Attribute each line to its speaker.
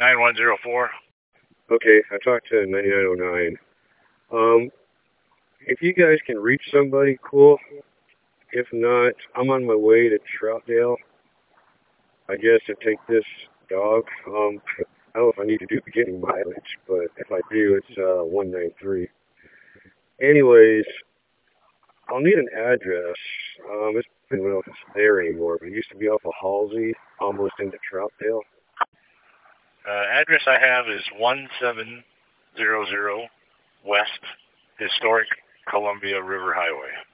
Speaker 1: 9104.
Speaker 2: Okay, I talked to 9909. If you guys can reach somebody, cool. If not, I'm on my way to Troutdale, I guess, to take this dog. I don't know if I need to do beginning mileage, but if I do, it's 193. Anyways, I'll need an address. I don't know if it's there anymore, but it used to be off of Halsey, almost into Troutdale.
Speaker 1: Address I have is 1700 West Historic Columbia River Highway.